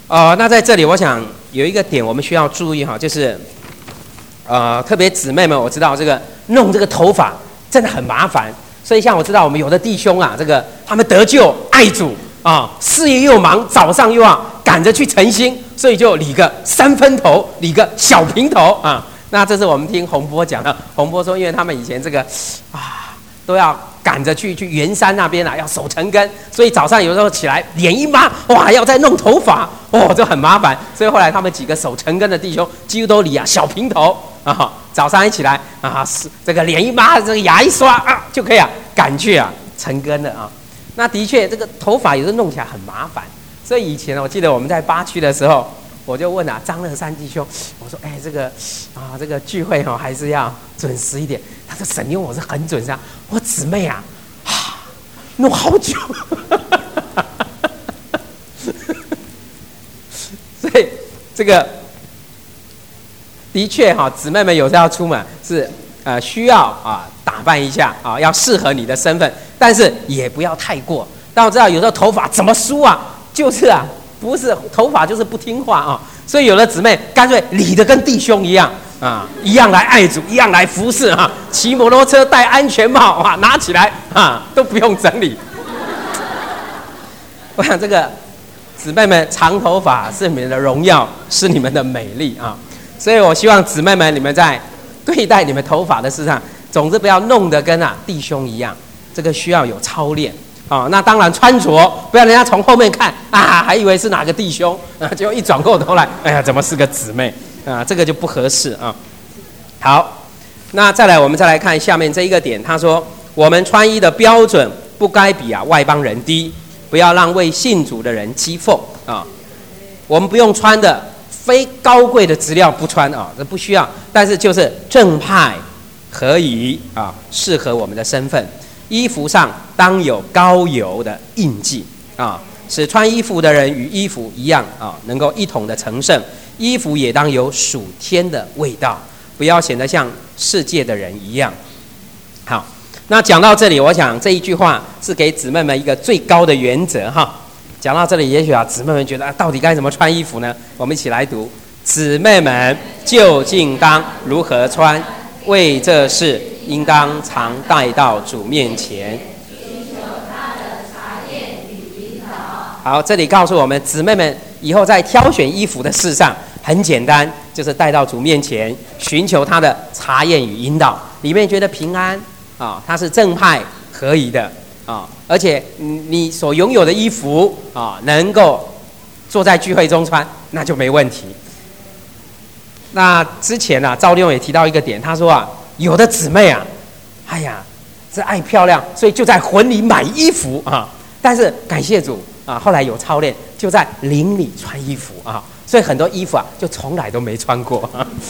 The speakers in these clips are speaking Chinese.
那在这里我想有一个点我们需要注意哈，就是特别姊妹们，我知道这个弄这个头发真的很麻烦，所以像我知道我们有的弟兄啊，这个他们得救爱主啊，事业又忙，早上又要赶着去晨星，所以就理个3分头，理个小平头啊。那这是我们听洪波讲的，洪波说，因为他们以前这个都要赶着去圆山那边要守成根，所以早上有时候起来脸一抹，哇，要再弄头发，这很麻烦。所以后来他们几个守成根的弟兄，几乎都理小平头啊。早上一起来这个脸一抹，这个牙一刷就可以赶去成根了啊。那的确，这个头发有时候弄起来很麻烦，所以以前我记得我们在8区的时候，我就问张乐山弟兄，我说，这个聚会还是要准时一点。他说神用我是很准时啊。我姊妹弄好久，所以这个的确姊妹们有时候要出门是需要打扮一下要适合你的身份，但是也不要太过。但我知道有时候头发怎么梳就是不是头发就是不听话所以有的姊妹干脆理得跟弟兄一样一样来爱主，一样来服侍骑摩托车戴安全帽拿起来都不用整理。我想这个姊妹们长头发是你们的荣耀，是你们的美丽所以我希望姊妹们你们在对待你们头发的事上，总之不要弄得跟弟兄一样，这个需要有操练那当然穿着不要人家从后面看还以为是哪个弟兄结果一转过头来，哎呀，怎么是个姊妹这个就不合适好，那我们再来看下面这一个点，他说我们穿衣的标准不该比外邦人低，不要让未信主的人讥讽我们不用穿的非高贵的质料不穿这不需要，但是就是正派合宜适合我们的身份。衣服上当有膏油的印记使穿衣服的人与衣服一样能够一同的成圣。衣服也当有属天的味道，不要显得像世界的人一样。好，那讲到这里，我想这一句话是给姊妹们一个最高的原则讲到这里，也许姊妹们觉得到底该怎么穿衣服呢？我们一起来读：姊妹们究竟当如何穿？为这事应当常带到主面前，寻求他的察验与引导。好，这里告诉我们，姊妹们以后在挑选衣服的事上很简单，就是带到主面前，寻求他的察验与引导。里面觉得平安他是正派合宜的而且你所拥有的衣服能够坐在聚会中穿，那就没问题。那之前赵丽蓉也提到一个点，他说有的姊妹哎呀，是爱漂亮，所以就在魂里买衣服但是感谢主后来有操练，就在灵里穿衣服所以很多衣服就从来都没穿过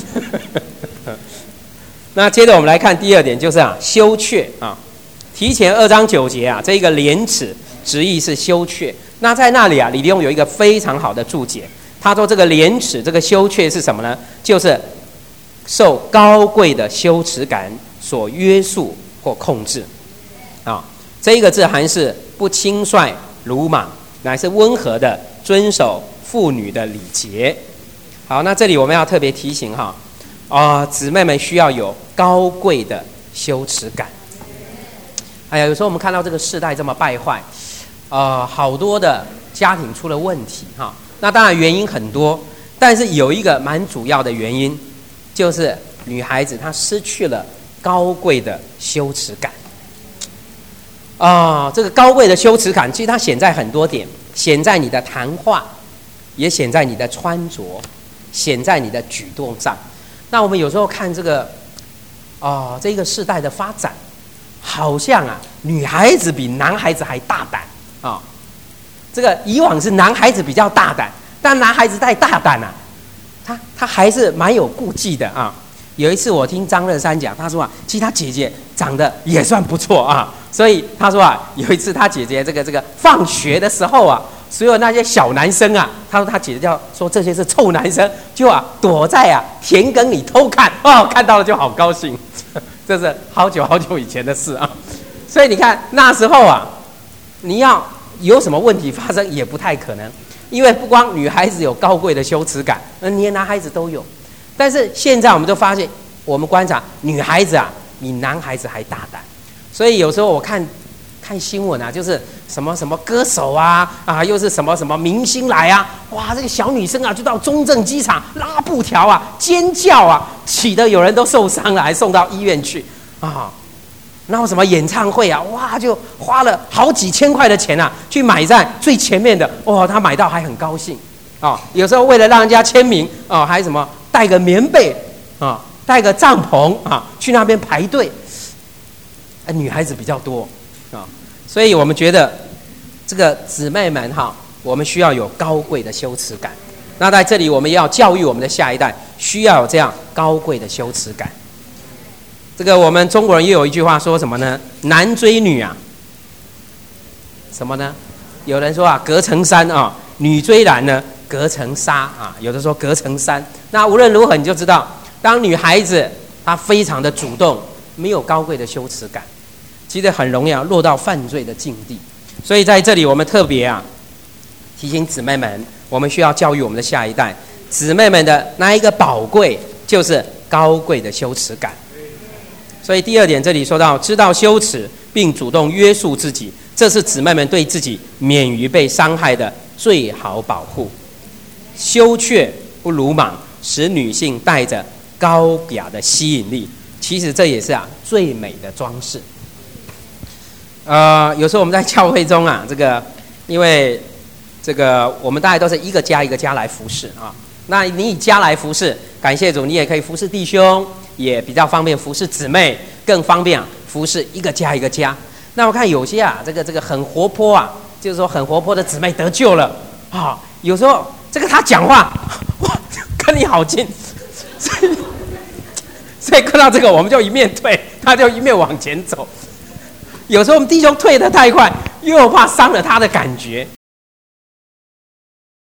那接着我们来看第二点，就是羞怯提前2章9节这一个廉耻直译是羞怯。那在那里李利用有一个非常好的注解，他说这个廉耻这个羞怯是什么呢？就是受高贵的羞耻感所约束或控制这一个字还是不轻率鲁莽，乃是温和的遵守妇女的礼节。好，那这里我们要特别提醒姊妹们需要有高贵的羞耻感。哎呀，有时候我们看到这个世代这么败坏好多的家庭出了问题那当然原因很多，但是有一个蛮主要的原因，就是女孩子她失去了高贵的羞耻感这个高贵的羞耻感其实它显在很多点，显在你的谈话，也显在你的穿着，显在你的举动上。那我们有时候看这个这个世代的发展，好像女孩子比男孩子还大胆这个以往是男孩子比较大胆，但男孩子太大胆他还是蛮有顾忌的有一次我听张乐山讲，他说其实他姐姐长得也算不错所以他说有一次他姐姐这个放学的时候所有那些小男生他说他姐姐说这些是臭男生，就躲在田埂里偷看看到了就好高兴这是好久好久以前的事所以你看那时候你要有什么问题发生也不太可能。 因为不光女孩子有高贵的羞耻感，连男孩子都有。但是现在我们都发现，我们观察女孩子啊，比男孩子还大胆。所以有时候我看新闻啊，就是什么什么歌手啊，又是什么什么明星来啊，哇，这个小女生啊，就到中正机场拉布条啊，尖叫啊，起得有人都受伤了，还送到医院去啊。然后什么演唱会啊，哇，就花了好几千块的钱啊，去买在最前面的，哇，他买到还很高兴啊。有时候为了让人家签名啊，还什么带个棉被啊，带个帐篷啊，去那边排队。女孩子比较多啊，所以我们觉得这个姊妹们哈，我们需要有高贵的羞耻感。那在这里，我们要教育我们的下一代，需要有这样高贵的羞耻感。这个我们中国人又有一句话说什么呢？男追女啊，什么呢？有人说啊，隔层山啊；女追男呢，隔层纱啊。有的说隔层山。那无论如何，你就知道，当女孩子她非常的主动，没有高贵的羞耻感，其实很容易落到犯罪的境地。所以在这里，我们特别提醒姊妹们，我们需要教育我们的下一代，姊妹们的那一个宝贵，就是高贵的羞耻感。所以第二点，这里说到知道羞耻，并主动约束自己，这是姊妹们对自己免于被伤害的最好保护。羞怯不鲁莽，使女性带着高雅的吸引力。其实这也是最美的装饰。有时候我们在教会中这个因为这个我们大概都是一个家一个家来服侍啊。那你以家来服侍，感谢主，你也可以服侍弟兄，也比较方便服侍姊妹，更方便服侍一个家一个家。那我看有些这个很活泼就是说很活泼的姊妹得救了有时候这个他讲话哇跟你好近，所以看到这个我们就一面退，他就一面往前走。有时候我们弟兄退得太快，又怕伤了他的感觉。